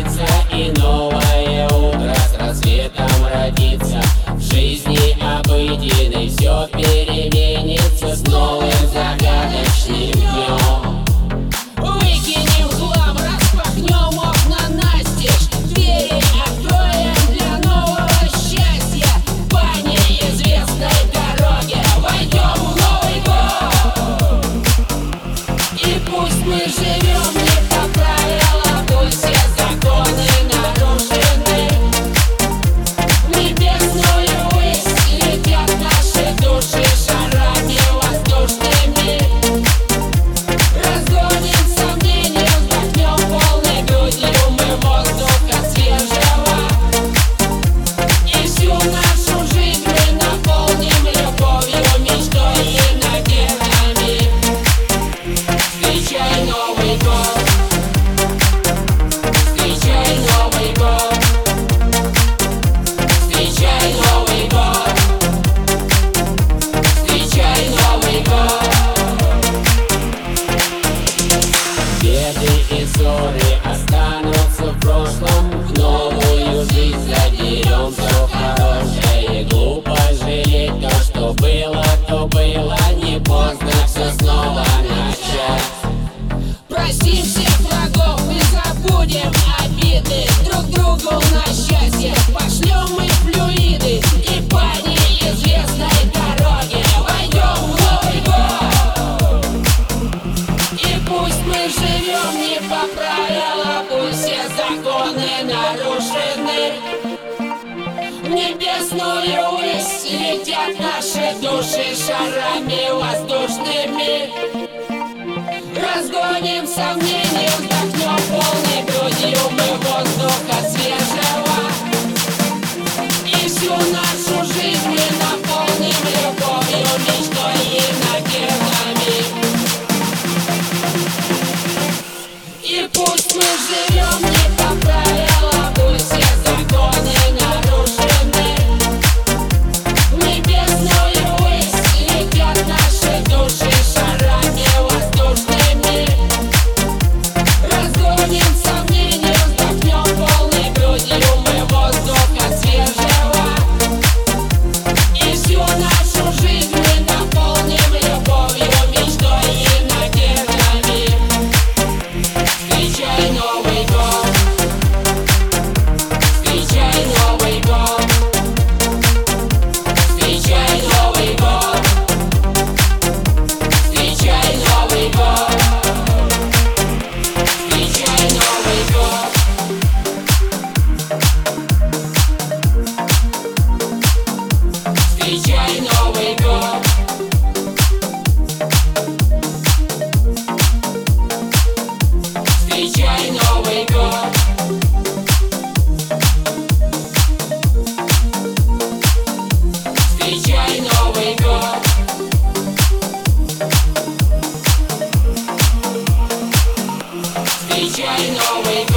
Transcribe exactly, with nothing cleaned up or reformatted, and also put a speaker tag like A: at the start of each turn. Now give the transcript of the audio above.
A: снится, и новое утро с рассветом родится. В жизни обыденной все переменится с новым загадочным днем.
B: Выкинем хлам, распахнем окна настежь, двери откроем для нового счастья. По неизвестной дороге войдем в Новый год. И пусть мы живем не по правилам, пусть все законы нарушены. В небесную высь летят наши души шарами воздушными. Разгоним сомнения, вдохнем полной грудью мы воздуха свежего. И всю нашу жизнь мы наполним любовью, мечтой и надеждами. Встречай Новый год, встречай Новый год, встречай Новый год, встречай Новый год.
A: Беды и ссоры останутся в прошлом, в новую жизнь заберем все хорошее. Глупо жалеть то, что было, то было, не поздно все снова начать.
B: Простим всех врагов и забудем обиды, друг другу на счастье пошлем мы флюиды. И по неизвестной дороге войдем в Новый год. И пусть мы живем не по правилам, пусть все законы нарушены. В небесную высь летят наши души шарами воздушными. Разгоним сомнения, вдохнем полной грудью мы воздуха свежего. И всю нашу жизнь мы наполним любовью, мечтой и надеждами. И пусть мы живем не по правилам, пусть все законы нарушены. В небесную высь летят наши души шарами воздушными. Разгоним сомнения, вдохнем полной грудью мы воздуха свежего. И всю нашу жизнь мы наполним любовью, мечтой и надеждами. Встречай Новый год, встречай Новый год, встречай Новый год, встречай Новый год, встречай Новый год, встречай Новый год, встречай Новый год, встречай Новый год, встречай Новый год.